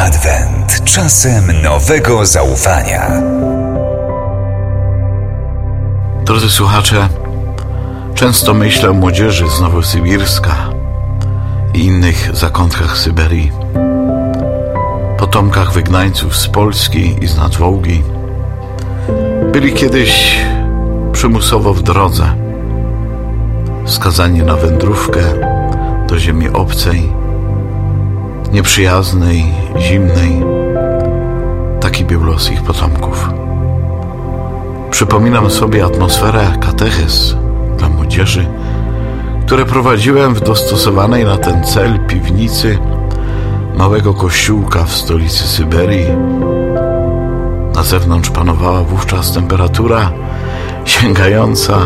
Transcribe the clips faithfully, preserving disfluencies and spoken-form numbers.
Adwent. Czasem nowego zaufania. Drodzy słuchacze, często myślę o młodzieży z Nowosybirska i innych zakątkach Syberii, potomkach wygnańców z Polski i z Nadwołgi. Byli kiedyś przymusowo w drodze, skazani na wędrówkę do ziemi obcej, nieprzyjaznej, zimnej. Taki był los ich potomków. Przypominam sobie atmosferę katechez dla młodzieży, które prowadziłem w dostosowanej na ten cel piwnicy małego kościółka w stolicy Syberii. Na zewnątrz panowała wówczas temperatura sięgająca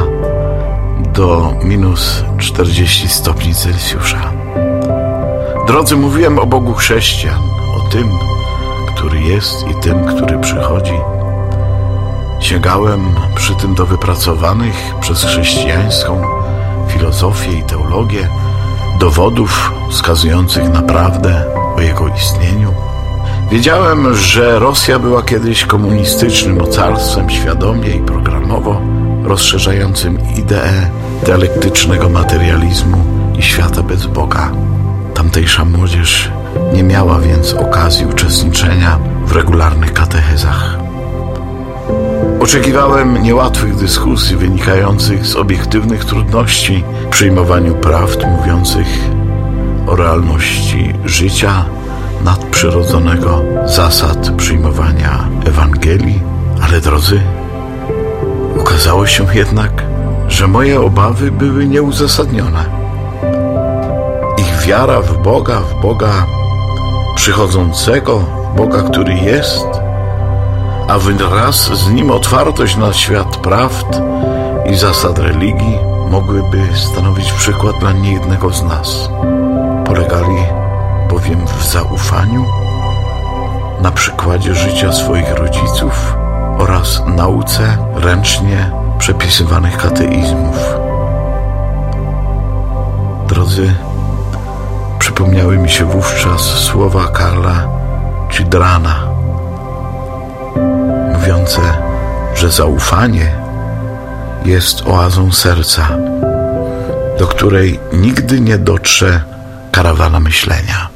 do minus czterdzieści stopni Celsjusza. Drodzy, mówiłem o Bogu chrześcijan, o tym, który jest i tym, który przychodzi. Sięgałem przy tym do wypracowanych przez chrześcijańską filozofię i teologię dowodów wskazujących na prawdę o jego istnieniu. Wiedziałem, że Rosja była kiedyś komunistycznym mocarstwem świadomie i programowo rozszerzającym ideę dialektycznego materializmu i świata bez Boga. Tamtejsza młodzież nie miała więc okazji uczestniczenia w regularnych katechezach. Oczekiwałem niełatwych dyskusji wynikających z obiektywnych trudności w przyjmowaniu prawd mówiących o realności życia nadprzyrodzonego, zasad przyjmowania Ewangelii. Ale drodzy, okazało się jednak, że moje obawy były nieuzasadnione. Ich wiara w Boga, w Boga przychodzącego, Boga, który jest, a wraz z nim otwartość na świat prawd i zasad religii mogłyby stanowić przykład dla niejednego z nas. Polegali bowiem w zaufaniu na przykładzie życia swoich rodziców oraz nauce ręcznie przepisywanych kateizmów. Drodzy, przypomniały mi się wówczas słowa Karla Cidrana, mówiące, że zaufanie jest oazą serca, do której nigdy nie dotrze karawana myślenia.